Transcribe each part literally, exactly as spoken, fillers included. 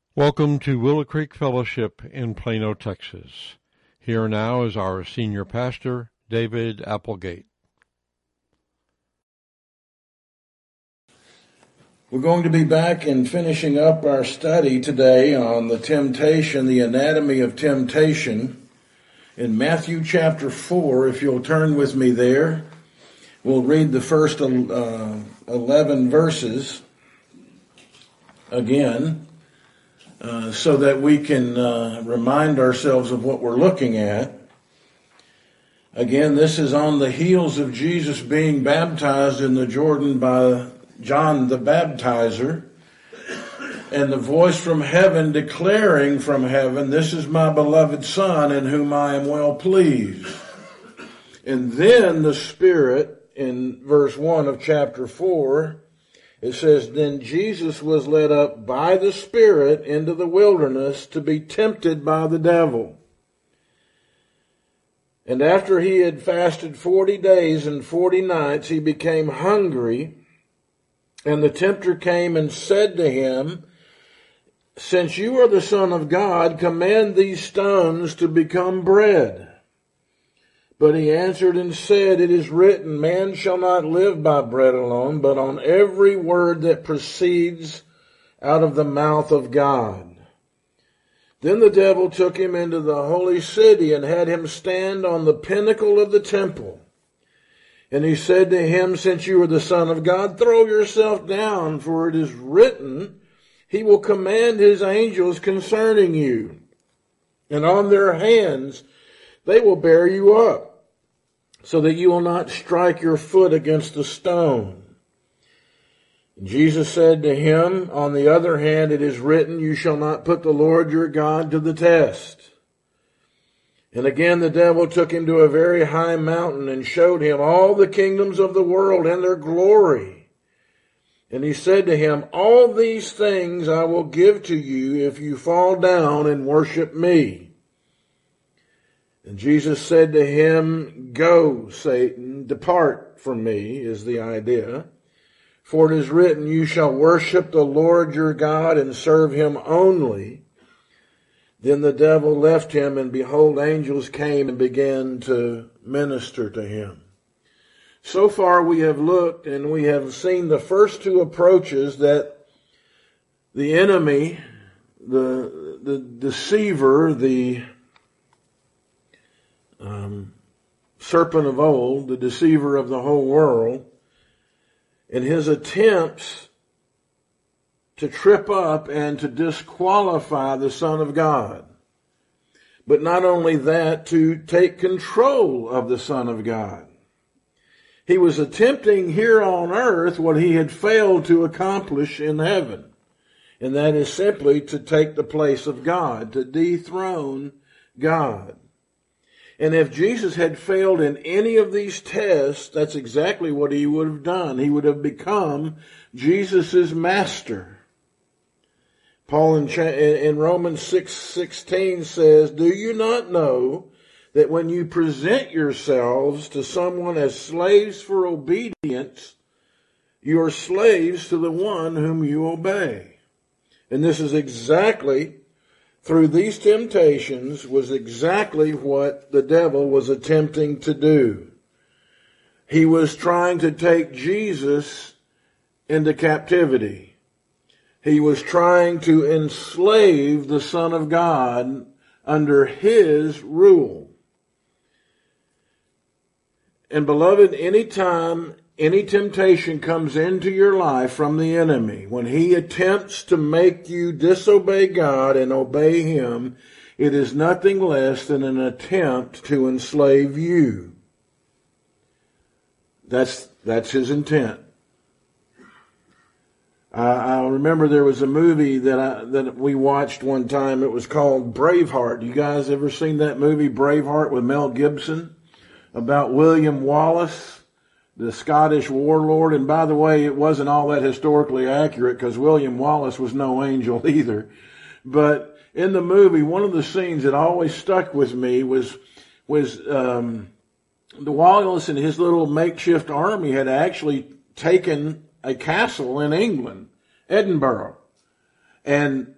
Welcome to Willow Creek Fellowship in Plano, Texas. Here now is our senior pastor, David Applegate. We're going to be back and finishing up our study today on the temptation, the anatomy of temptation, in Matthew chapter four. If you'll turn with me there, we'll read the first uh, eleven verses again. Uh, so that we can uh, remind ourselves of what we're looking at. Again, this is on the heels of Jesus being baptized in the Jordan by John the Baptizer, and the voice from heaven declaring from heaven, "This is my beloved Son in whom I am well pleased." And then the Spirit, in verse one of chapter four, it says, "Then Jesus was led up by the Spirit into the wilderness to be tempted by the devil. And after he had fasted forty days and forty nights, he became hungry. And the tempter came and said to him, 'Since you are the Son of God, command these stones to become bread.' But he answered and said, 'It is written, man shall not live by bread alone, but on every word that proceeds out of the mouth of God.' Then the devil took him into the holy city and had him stand on the pinnacle of the temple. And he said to him, 'Since you are the Son of God, throw yourself down, for it is written, he will command his angels concerning you, and on their hands they will bear you up, so that you will not strike your foot against a stone.' Jesus said to him, 'On the other hand, it is written, you shall not put the Lord your God to the test.' And again the devil took him to a very high mountain and showed him all the kingdoms of the world and their glory. And he said to him, 'All these things I will give to you if you fall down and worship me.' And Jesus said to him, 'Go, Satan, depart from me,' is the idea. 'For it is written, you shall worship the Lord your God and serve him only.' Then the devil left him, and behold, angels came and began to minister to him." So far we have looked and we have seen the first two approaches that the enemy, the, the deceiver, the Um, serpent of old, the deceiver of the whole world, in his attempts to trip up and to disqualify the Son of God. But not only that, to take control of the Son of God. He was attempting here on earth what he had failed to accomplish in heaven. And that is simply to take the place of God, to dethrone God. And if Jesus had failed in any of these tests, that's exactly what he would have done. He would have become Jesus' master. Paul in, in Romans six sixteen says, "Do you not know that when you present yourselves to someone as slaves for obedience, you are slaves to the one whom you obey?" And this is exactly through these temptations was exactly what the devil was attempting to do. He was trying to take Jesus into captivity. He was trying to enslave the Son of God under his rule. And beloved, any time any temptation comes into your life from the enemy, when he attempts to make you disobey God and obey him, it is nothing less than an attempt to enslave you. That's, that's his intent. I, I remember there was a movie that I, that we watched one time. It was called Braveheart. You guys ever seen that movie, Braveheart, with Mel Gibson? About William Wallace, the Scottish warlord. And by the way, it wasn't all that historically accurate because William Wallace was no angel either. But in the movie, one of the scenes that always stuck with me was, was, um, the Wallace and his little makeshift army had actually taken a castle in England, Edinburgh. And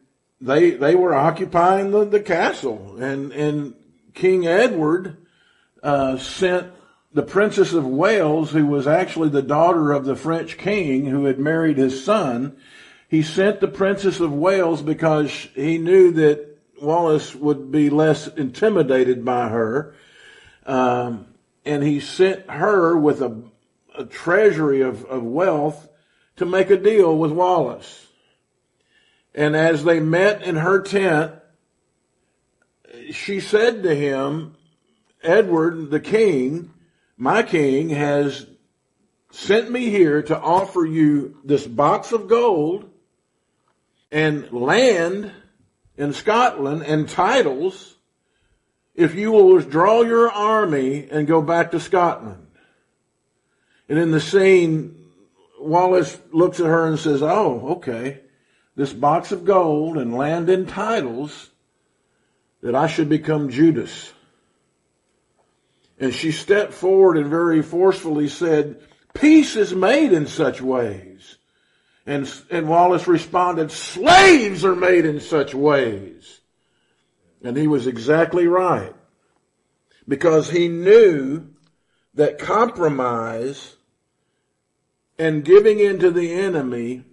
they they were occupying the, the castle, and and King Edward uh, sent the Princess of Wales, who was actually the daughter of the French king who had married his son. He sent the Princess of Wales because he knew that Wallace would be less intimidated by her, um, and he sent her with a, a treasury of, of wealth to make a deal with Wallace. And as they met in her tent, she said to him, Edward, the king, my king, has sent me here to offer you this box of gold and land in Scotland and titles if you will withdraw your army and go back to Scotland. And in the scene, Wallace looks at her and says, oh, okay, this box of gold and land and titles, that I should become Judas. And she stepped forward and very forcefully said, peace is made in such ways. And, and Wallace responded, slaves are made in such ways. And he was exactly right. Because he knew that compromise and giving in to the enemy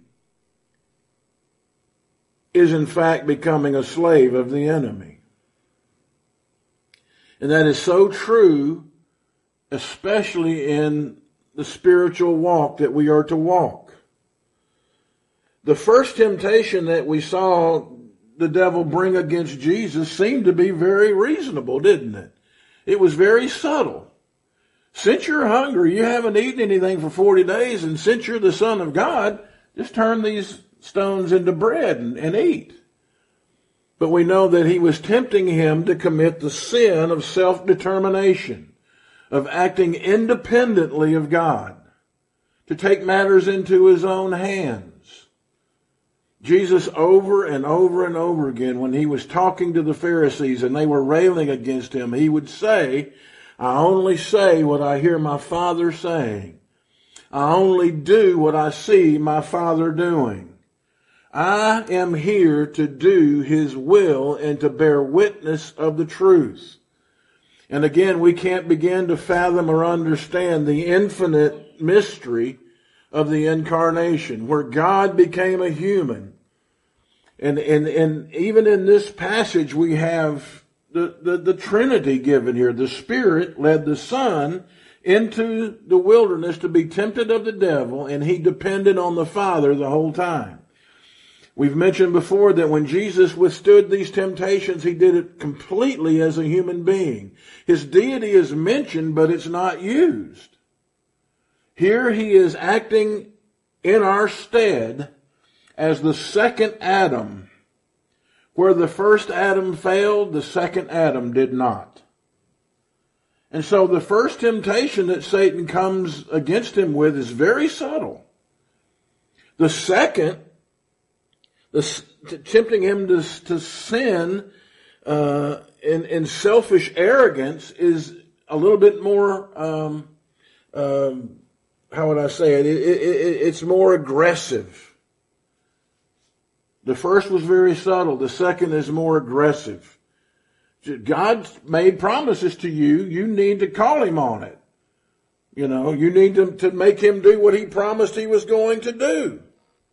is in fact becoming a slave of the enemy. And that is so true, especially in the spiritual walk that we are to walk. The first temptation that we saw the devil bring against Jesus seemed to be very reasonable, didn't it? It was very subtle. Since you're hungry, you haven't eaten anything for forty days, and since you're the Son of God, just turn these stones into bread and, and eat. But we know that he was tempting him to commit the sin of self-determination, of acting independently of God, to take matters into his own hands. Jesus, over and over and over again, when he was talking to the Pharisees and they were railing against him, he would say, I only say what I hear my Father saying. I only do what I see my Father doing. I am here to do his will and to bear witness of the truth. And again, we can't begin to fathom or understand the infinite mystery of the incarnation, where God became a human. And, and, and even in this passage, we have the, the, the Trinity given here. The Spirit led the Son into the wilderness to be tempted of the devil, and he depended on the Father the whole time. We've mentioned before that when Jesus withstood these temptations, he did it completely as a human being. His deity is mentioned, but it's not used. Here he is acting in our stead as the second Adam. Where the first Adam failed, the second Adam did not. And so the first temptation that Satan comes against him with is very subtle. The second, The, tempting him to, to sin uh, in, in selfish arrogance is a little bit more, um, um, how would I say it? It, it, it? It's more aggressive. The first was very subtle. The second is more aggressive. God made promises to you. You need to call him on it. You know, you need to, to make him do what he promised he was going to do.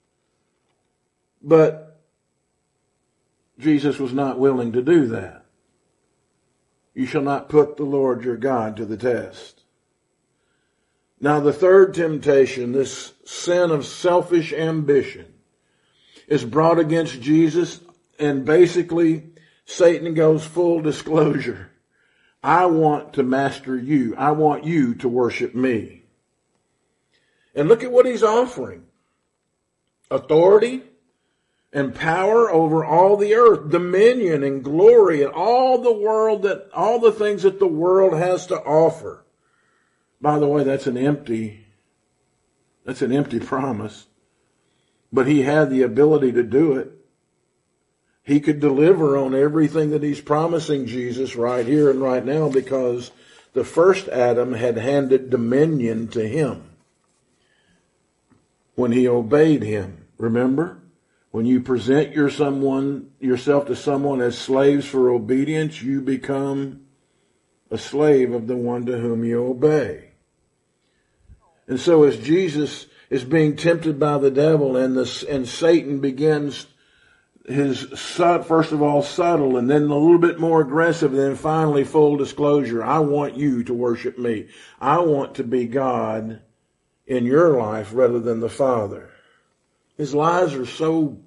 But Jesus was not willing to do that. You shall not put the Lord your God to the test. Now the third temptation, this sin of selfish ambition, is brought against Jesus, and basically Satan goes full disclosure. I want to master you. I want you to worship me. And look at what he's offering. Authority and power over all the earth, dominion and glory and all the world that, all the things that the world has to offer. By the way, that's an empty, that's an empty promise. But he had the ability to do it. He could deliver on everything that he's promising Jesus right here and right now, because the first Adam had handed dominion to him when he obeyed him. Remember? When you present your someone, yourself to someone as slaves for obedience, you become a slave of the one to whom you obey. And so as Jesus is being tempted by the devil and the, and Satan begins his, first of all, subtle and then a little bit more aggressive and then finally full disclosure. I want you to worship me. I want to be God in your life rather than the Father. His lies are so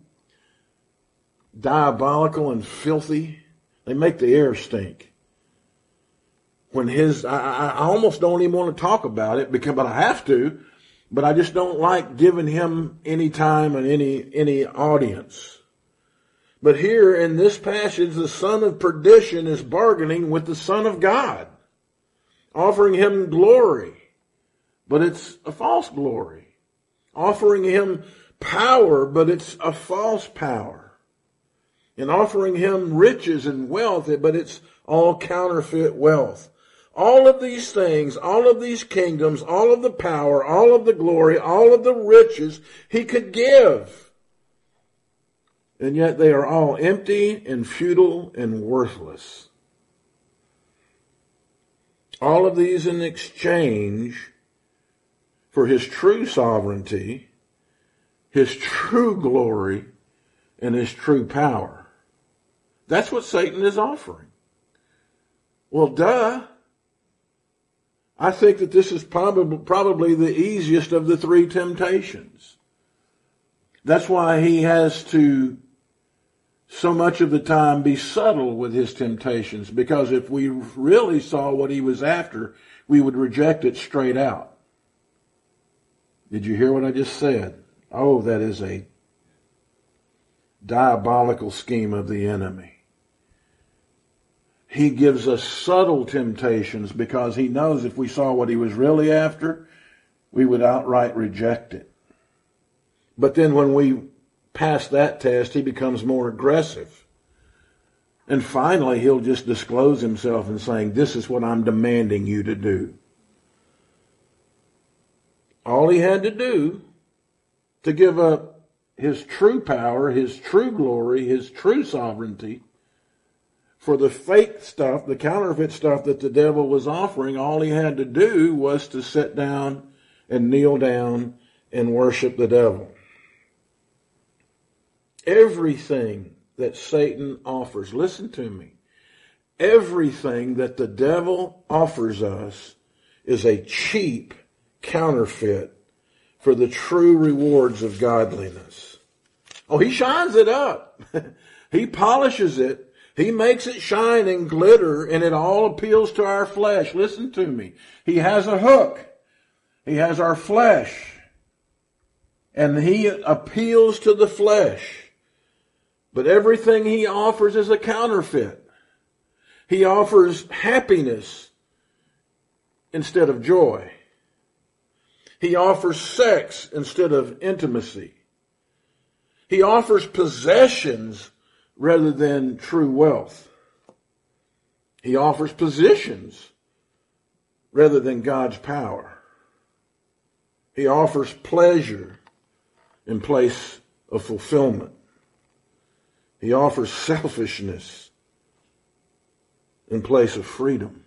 diabolical and filthy. They make the air stink. When his, I, I almost don't even want to talk about it because, but I have to, but I just don't like giving him any time and any, any audience. But here in this passage, the son of perdition is bargaining with the Son of God, offering him glory, but it's a false glory. Offering him power, but it's a false power. And offering him riches and wealth, but it's all counterfeit wealth. All of these things, all of these kingdoms, all of the power, all of the glory, all of the riches he could give. And yet they are all empty and futile and worthless. All of these in exchange for his true sovereignty, his true glory, and his true power. That's what Satan is offering. Well, duh. I think that this is probably, probably the easiest of the three temptations. That's why he has to, so much of the time, be subtle with his temptations. Because if we really saw what he was after, we would reject it straight out. Did you hear what I just said? Oh, that is a diabolical scheme of the enemy. He gives us subtle temptations because he knows if we saw what he was really after, we would outright reject it. But then when we pass that test, he becomes more aggressive. And finally, he'll just disclose himself and saying, this is what I'm demanding you to do. All he had to do to give up his true power, his true glory, his true sovereignty, for the fake stuff, the counterfeit stuff that the devil was offering, all he had to do was to sit down and kneel down and worship the devil. Everything that Satan offers, listen to me, everything that the devil offers us is a cheap counterfeit for the true rewards of godliness. Oh, he shines it up. He polishes it. He makes it shine and glitter, and it all appeals to our flesh. Listen to me. He has a hook. He has our flesh. And he appeals to the flesh. But everything he offers is a counterfeit. He offers happiness instead of joy. He offers sex instead of intimacy. He offers possessions rather than true wealth. He offers positions rather than God's power. He offers pleasure in place of fulfillment. He offers selfishness in place of freedom.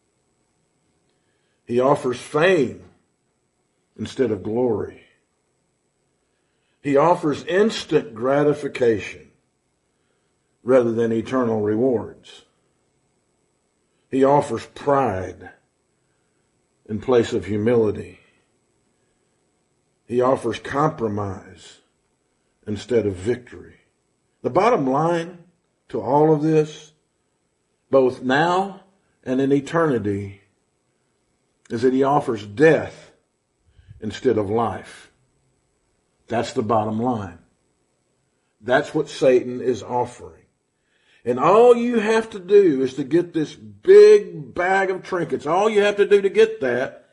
He offers fame instead of glory. He offers instant gratification rather than eternal rewards. He offers pride in place of humility. He offers compromise instead of victory. The bottom line to all of this, both now and in eternity, is that he offers death instead of life. That's the bottom line. That's what Satan is offering. And all you have to do is to get this big bag of trinkets. All you have to do to get that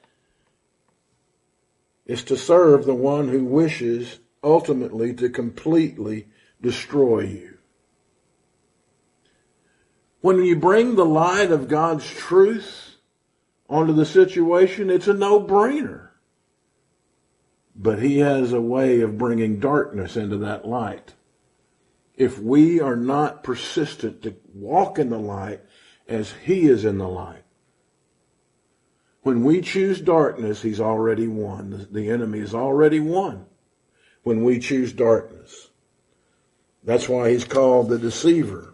is to serve the one who wishes ultimately to completely destroy you. When you bring the light of God's truth onto the situation, it's a no-brainer. But he has a way of bringing darkness into that light. if we are not persistent to walk in the light as he is in the light. When we choose darkness, he's already won. The, the enemy has already won when we choose darkness. That's why he's called the deceiver.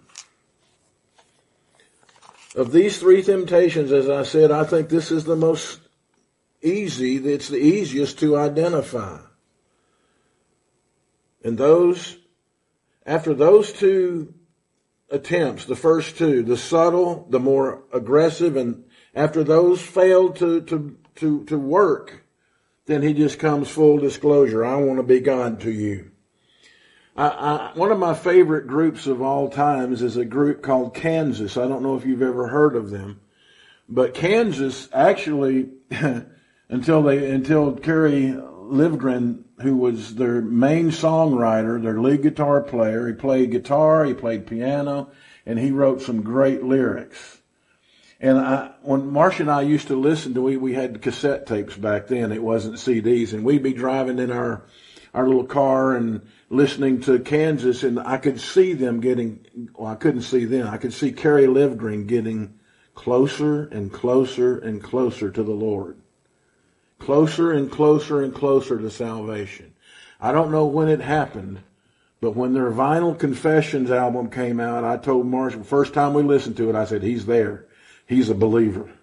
Of these three temptations, as I said, I think this is the most easy, it's the easiest to identify. And those, after those two attempts, the first two, the subtle, the more aggressive, and after those failed to, to, to, to work, then he just comes full disclosure. I want to be God to you. I, I, one of my favorite groups of all times is a group called Kansas. I don't know if you've ever heard of them, but Kansas actually, until they, until Kerry Livgren, who was their main songwriter, their lead guitar player, he played guitar, he played piano, and he wrote some great lyrics. And I, when Marcia and I used to listen to, we, we had cassette tapes back then. It wasn't C Ds. And we'd be driving in our, our little car and listening to Kansas, and I could see them getting, well, I couldn't see them. I could see Kerry Livgren getting closer and closer and closer to the Lord. Closer and closer and closer to salvation. I don't know when it happened, but when their Vinyl Confessions album came out, I told Marcia, first time we listened to it, I said, he's there. He's a believer.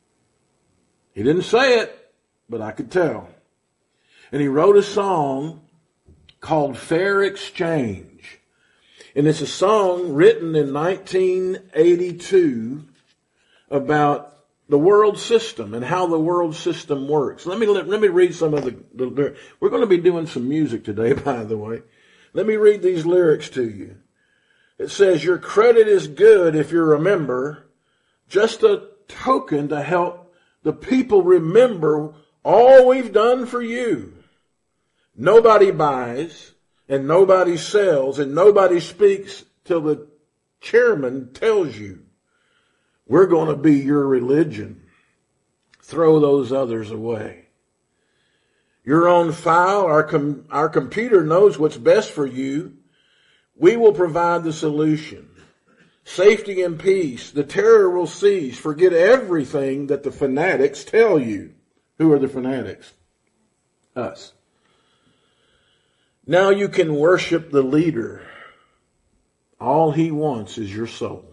He didn't say it, but I could tell. And he wrote a song called Fair Exchange. And it's a song written in nineteen eighty-two about the world system and how the world system works. Let me let, let me read some of the, the, we're going to be doing some music today, by the way. Let me read these lyrics to you. It says, your credit is good if you're a member, just a token to help the people remember all we've done for you. Nobody buys and nobody sells and nobody speaks till the chairman tells you. We're going to be your religion. Throw those others away. Your own file, our, com- our computer knows what's best for you. We will provide the solution. Safety and peace. The terror will cease. Forget everything that the fanatics tell you. Who are the fanatics? Us. Now you can worship the leader. All he wants is your soul.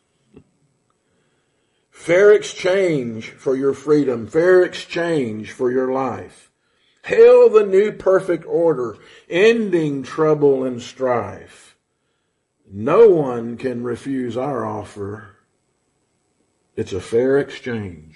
Fair exchange for your freedom. Fair exchange for your life. Hail the new perfect order, ending trouble and strife. No one can refuse our offer. It's a fair exchange.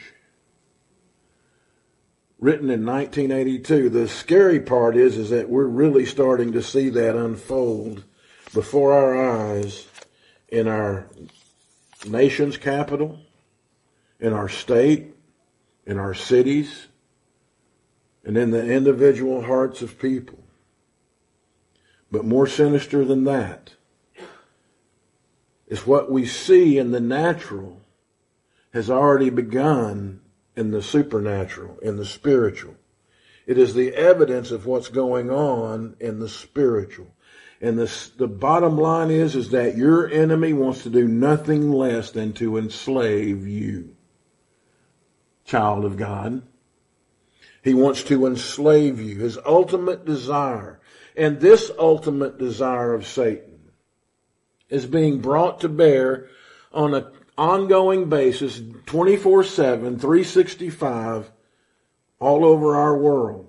Written in nineteen eighty-two. The scary part is, is that we're really starting to see that unfold before our eyes in our nation's capital, in our state, in our cities, and in the individual hearts of people. But more sinister than that is what we see in the natural has already begun in the supernatural, in the spiritual. It is the evidence of what's going on in the spiritual. And the, the bottom line is, is that your enemy wants to do nothing less than to enslave you, child of God. He wants to enslave you. His ultimate desire, and this ultimate desire of Satan, is being brought to bear on an ongoing basis, twenty-four seven, three sixty-five, all over our world.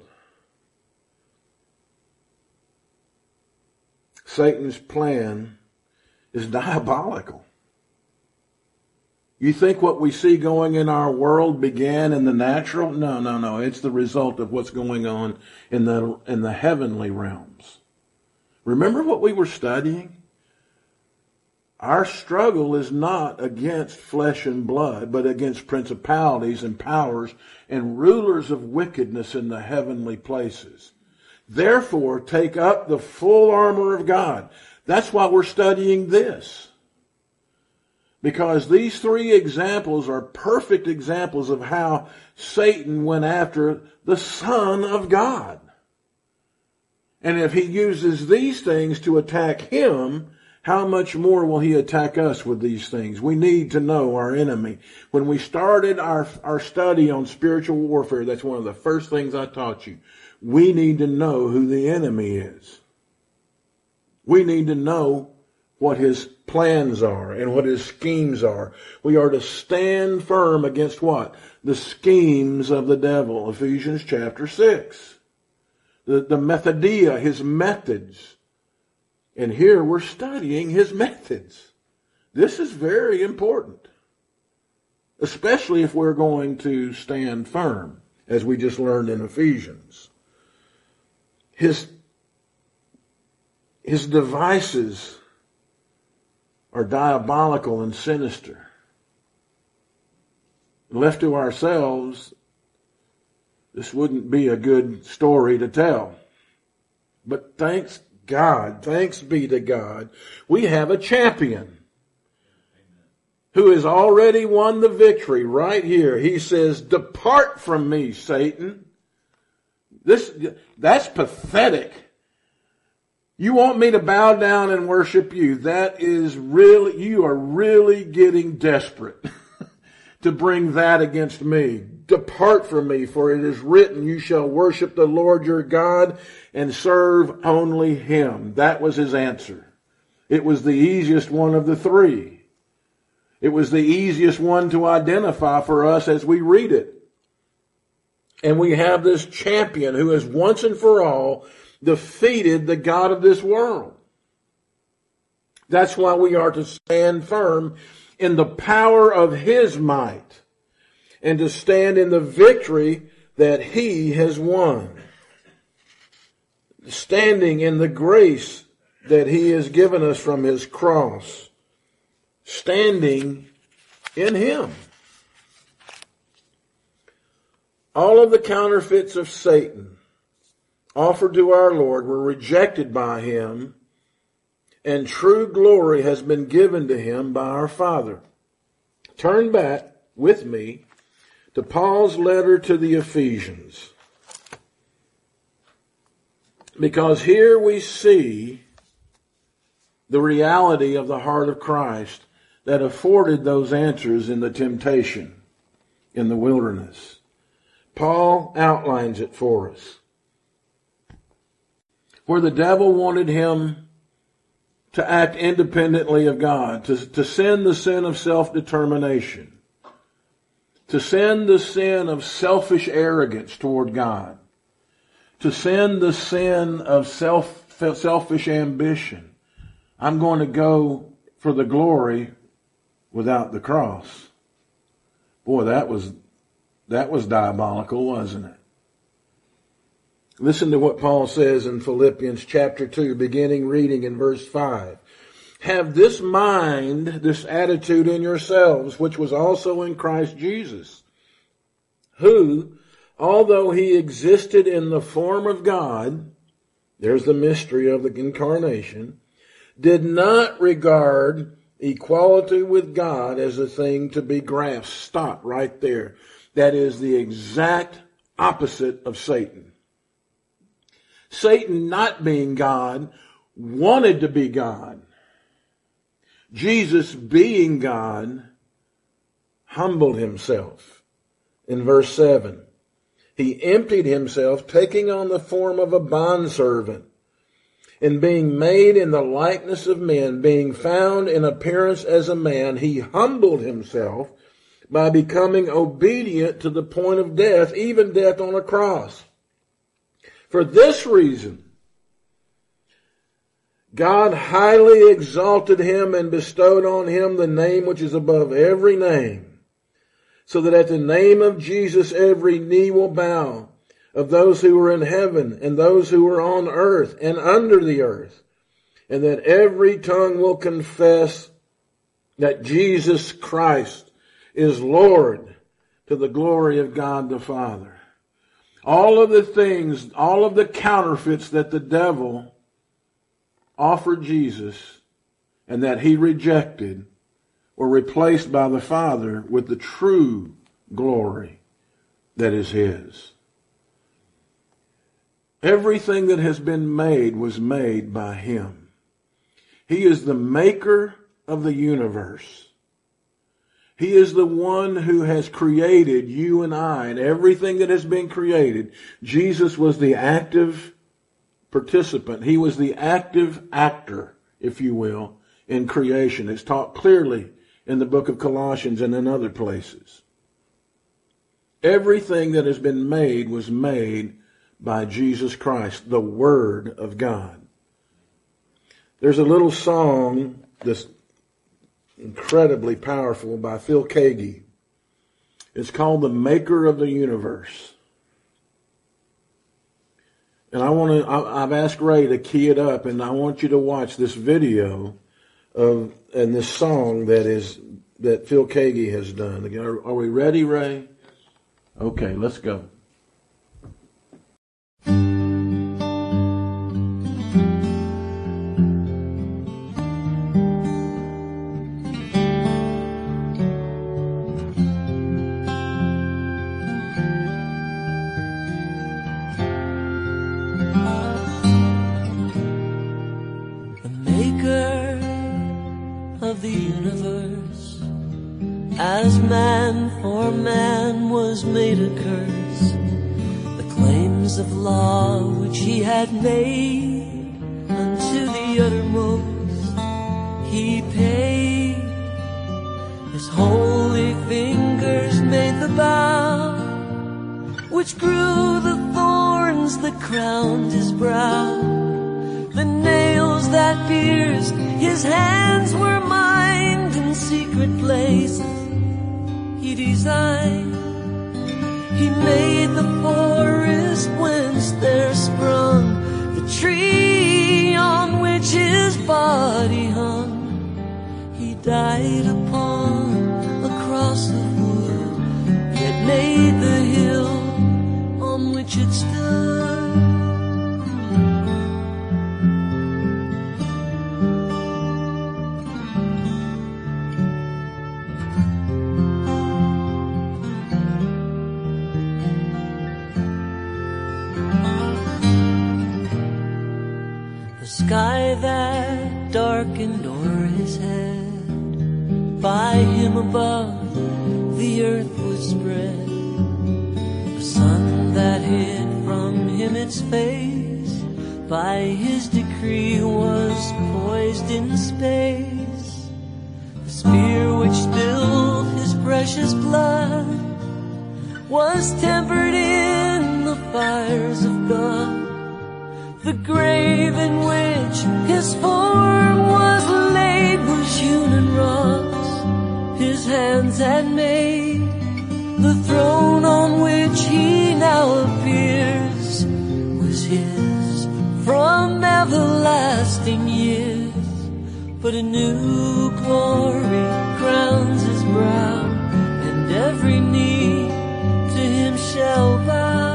Satan's plan is diabolical. You think what we see going in our world began in the natural? No, no, no. It's the result of what's going on in the in the heavenly realms. Remember what we were studying? Our struggle is not against flesh and blood, but against principalities and powers and rulers of wickedness in the heavenly places. Therefore, take up the full armor of God. That's why we're studying this. Because these three examples are perfect examples of how Satan went after the Son of God. And if he uses these things to attack him, how much more will he attack us with these things? We need to know our enemy. When we started our, our study on spiritual warfare, that's one of the first things I taught you. We need to know who the enemy is. We need to know what his plans are and what his schemes are. We are to stand firm against what? The schemes of the devil. Ephesians chapter six. The, the methodia, his methods. And here we're studying his methods. This is very important. Especially if we're going to stand firm, as we just learned in Ephesians. His, his devices are diabolical and sinister. Left to ourselves, this wouldn't be a good story to tell. But thanks God, thanks be to God, we have a champion who has already won the victory right here. He says, "Depart from me, Satan." This, that's pathetic. You want me to bow down and worship you? That is really, you are really getting desperate to bring that against me. Depart from me, for it is written, you shall worship the Lord your God and serve only him. That was his answer. It was the easiest one of the three. It was the easiest one to identify for us as we read it. And we have this champion who has once and for all defeated the god of this world. That's why we are to stand firm in the power of his might and to stand in the victory that he has won. Standing in the grace that he has given us from his cross. Standing in him. All of the counterfeits of Satan offered to our Lord were rejected by him, and true glory has been given to him by our Father. Turn back with me to Paul's letter to the Ephesians. Because here we see the reality of the heart of Christ that afforded those answers in the temptation in the wilderness. Paul outlines it for us. Where the devil wanted him to act independently of God, to, to sin the sin of self-determination, to sin the sin of selfish arrogance toward God, to sin the sin of self, selfish ambition. I'm going to go for the glory without the cross. Boy, that was, that was diabolical, wasn't it? Listen to what Paul says in Philippians chapter two, beginning reading in verse five. Have this mind, this attitude in yourselves, which was also in Christ Jesus, who, although he existed in the form of God, there's the mystery of the incarnation, did not regard equality with God as a thing to be grasped. Stop right there. That is the exact opposite of Satan. Satan, not being God, wanted to be God. Jesus, being God, humbled himself. In verse seven, he emptied himself, taking on the form of a bondservant, and being made in the likeness of men, being found in appearance as a man, he humbled himself by becoming obedient to the point of death, even death on a cross. For this reason, God highly exalted him and bestowed on him the name which is above every name, so that at the name of Jesus every knee will bow, of those who are in heaven and those who are on earth and under the earth, and that every tongue will confess that Jesus Christ is Lord, to the glory of God the Father. All of the things, all of the counterfeits that the devil offered Jesus and that he rejected were replaced by the Father with the true glory that is his. Everything that has been made was made by him. He is the maker of the universe. He is the one who has created you and I and everything that has been created. Jesus was the active participant. He was the active actor, if you will, in creation. It's taught clearly in the book of Colossians and in other places. Everything that has been made was made by Jesus Christ, the Word of God. There's a little song that's incredibly powerful by Phil Keaggy. It's called The Maker of the Universe. And I want to, I've asked Ray to key it up, and I want you to watch this video of, and this song that is, that Phil Keaggy has done. Are, are we ready, Ray? Okay, let's go. As man for man was made a curse, the claims of law which he had made unto the uttermost he paid. His holy fingers made the bow, which grew the thorns that crowned his brow. The nails that pierced his hands were mined in secret places he designed. He made the forest whence there sprung the tree on which his body hung. He died upon a cross of wood, yet made the hill on which it stood. Sky that darkened o'er his head, by him above the earth was spread. The sun that hid from him its face, by his decree was poised in space. The spear which spilled his precious blood was tempered in the fires of God. The grave in which his form was laid was hewn in rocks his hands had made. The throne on which he now appears was his from everlasting years. But a new glory crowns his brow, and every knee to him shall bow.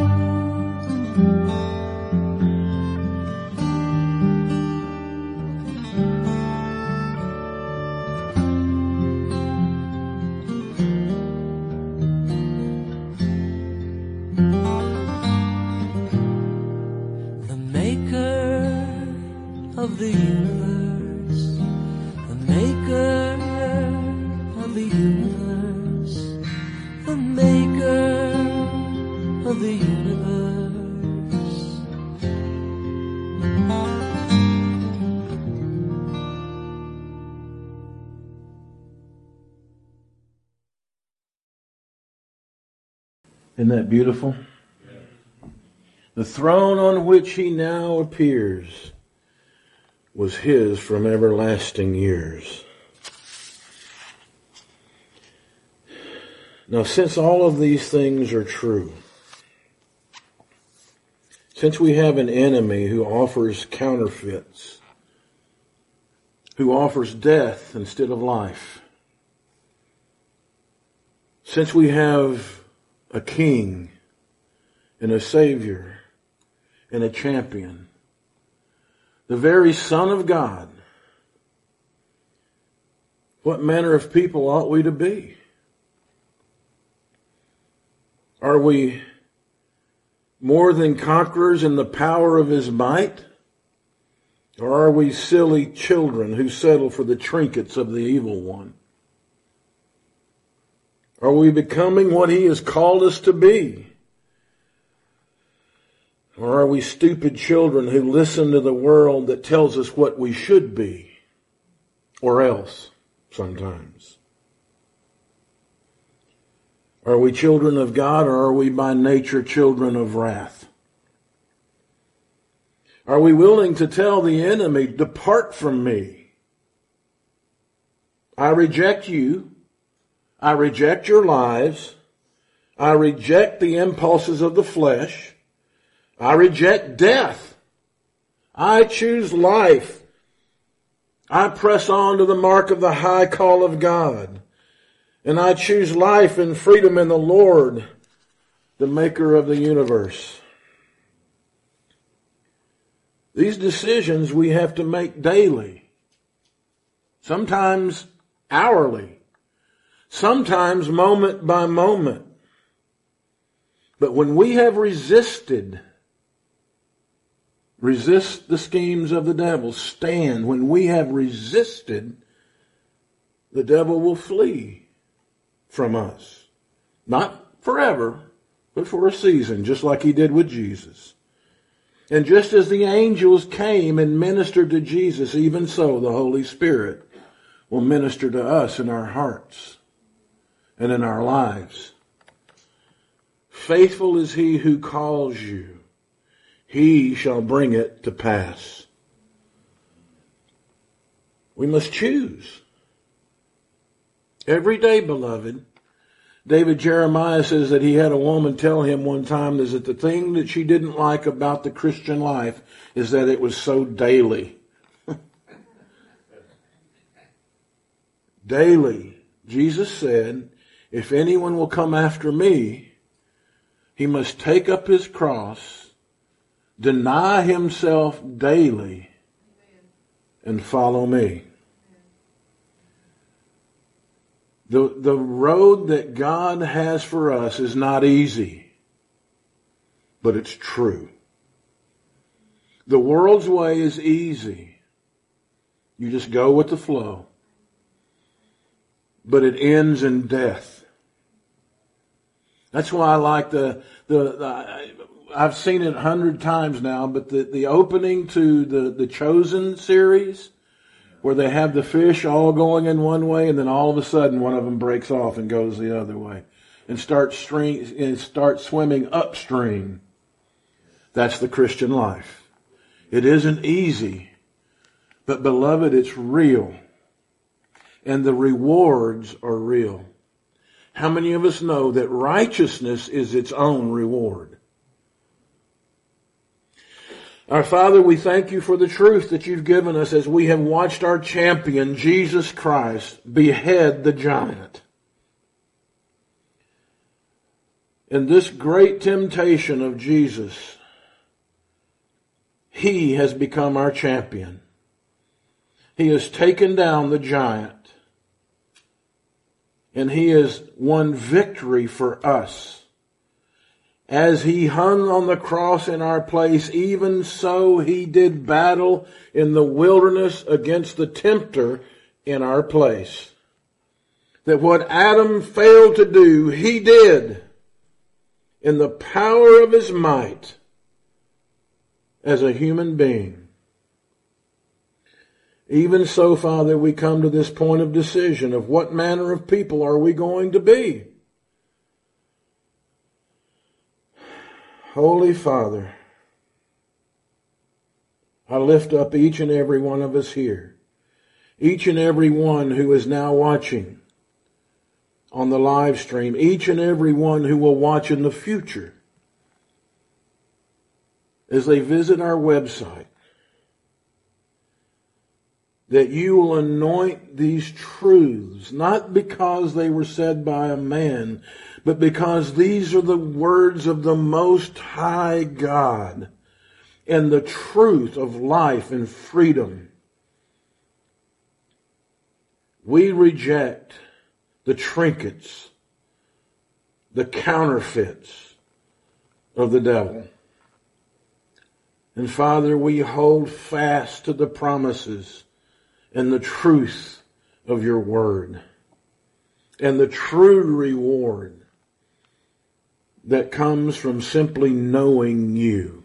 Of the universe, the maker of the universe, the maker of the universe. Isn't that beautiful? The throne on which he now appears was his from everlasting years. Now, since all of these things are true, since we have an enemy who offers counterfeits, who offers death instead of life, since we have a king and a savior and a champion, the very Son of God, what manner of people ought we to be? Are we more than conquerors in the power of his might? Or are we silly children who settle for the trinkets of the evil one? Are we becoming what he has called us to be? Or are we stupid children who listen to the world that tells us what we should be? Or else, sometimes. Are we children of God, or are we by nature children of wrath? Are we willing to tell the enemy, depart from me? I reject you. I reject your lives. I reject the impulses of the flesh. I reject death. I choose life. I press on to the mark of the high call of God. And I choose life and freedom in the Lord, the maker of the universe. These decisions we have to make daily, sometimes hourly, sometimes moment by moment. But when we have resisted, resist the schemes of the devil, stand. When we have resisted, the devil will flee from us. Not forever, but for a season, just like he did with Jesus. And just as the angels came and ministered to Jesus, even so the Holy Spirit will minister to us in our hearts and in our lives. Faithful is he who calls you. He shall bring it to pass. We must choose. Every day, beloved. David Jeremiah says that he had a woman tell him one time is that the thing that she didn't like about the Christian life is that it was so daily. Daily. Jesus said, if anyone will come after me, he must take up his cross, deny himself daily, and follow me. The, the road that God has for us is not easy, but it's true. The world's way is easy. You just go with the flow. But it ends in death. That's why I like the, the, the I've seen it a hundred times now, but the, the opening to the, the Chosen series, where they have the fish all going in one way, and then all of a sudden one of them breaks off and goes the other way, and starts stream, and starts swimming upstream. That's the Christian life. It isn't easy, but beloved, it's real, and the rewards are real. How many of us know that righteousness is its own reward? Our Father, we thank you for the truth that you've given us as we have watched our champion, Jesus Christ, behead the giant. In this great temptation of Jesus, he has become our champion. He has taken down the giant, and he has won victory for us. As he hung on the cross in our place, even so he did battle in the wilderness against the tempter in our place. That what Adam failed to do, he did in the power of his might as a human being. Even so, Father, we come to this point of decision of what manner of people are we going to be. Holy Father, I lift up each and every one of us here, each and every one who is now watching on the live stream, each and every one who will watch in the future as they visit our website, that you will anoint these truths, not because they were said by a man, but because these are the words of the Most High God and the truth of life and freedom. We reject the trinkets, the counterfeits of the devil. And Father, we hold fast to the promises and the truth of your word and the true reward that comes from simply knowing you.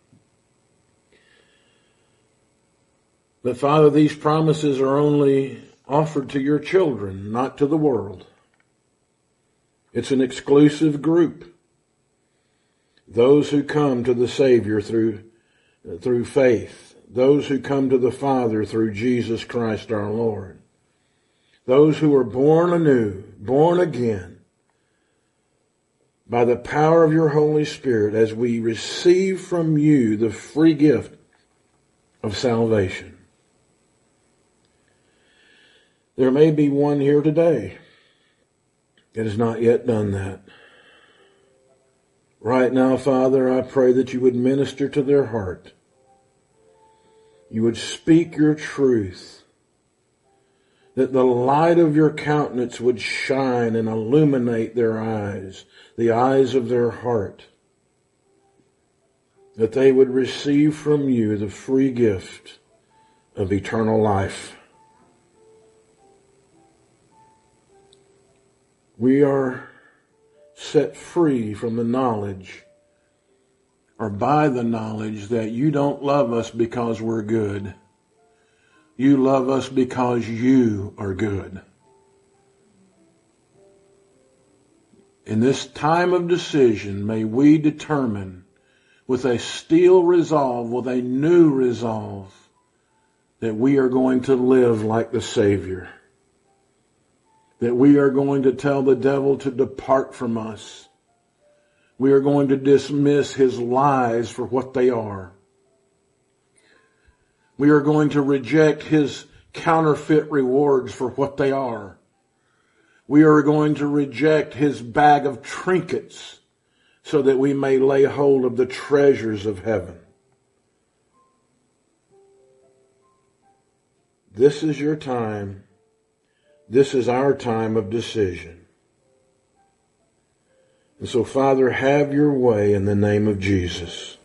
But Father, these promises are only offered to your children, not to the world. It's an exclusive group. Those who come to the Savior through, through faith. Those who come to the Father through Jesus Christ our Lord. Those who are born anew, born again, by the power of your Holy Spirit as we receive from you the free gift of salvation. There may be one here today that has not yet done that. Right now, Father, I pray that you would minister to their heart. You would speak your truth. That the light of your countenance would shine and illuminate their eyes, the eyes of their heart. That they would receive from you the free gift of eternal life. We are set free from the knowledge, or by the knowledge, that you don't love us because we're good. You love us because you are good. In this time of decision, may we determine with a steel resolve, with a new resolve, that we are going to live like the Savior. That we are going to tell the devil to depart from us. We are going to dismiss his lies for what they are. We are going to reject his counterfeit rewards for what they are. We are going to reject his bag of trinkets so that we may lay hold of the treasures of heaven. This is your time. This is our time of decision. And so, Father, have your way in the name of Jesus.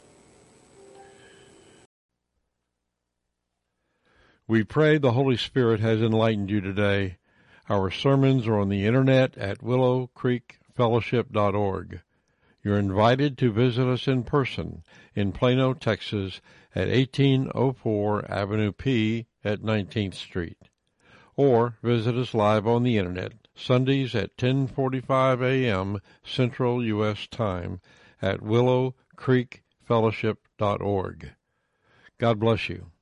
We pray the Holy Spirit has enlightened you today. Our sermons are on the internet at willow creek fellowship dot org. You're invited to visit us in person in Plano, Texas at eighteen oh four Avenue P at nineteenth Street. Or visit us live on the internet Sundays at ten forty-five a.m. Central U S Time at willow creek fellowship dot org. God bless you.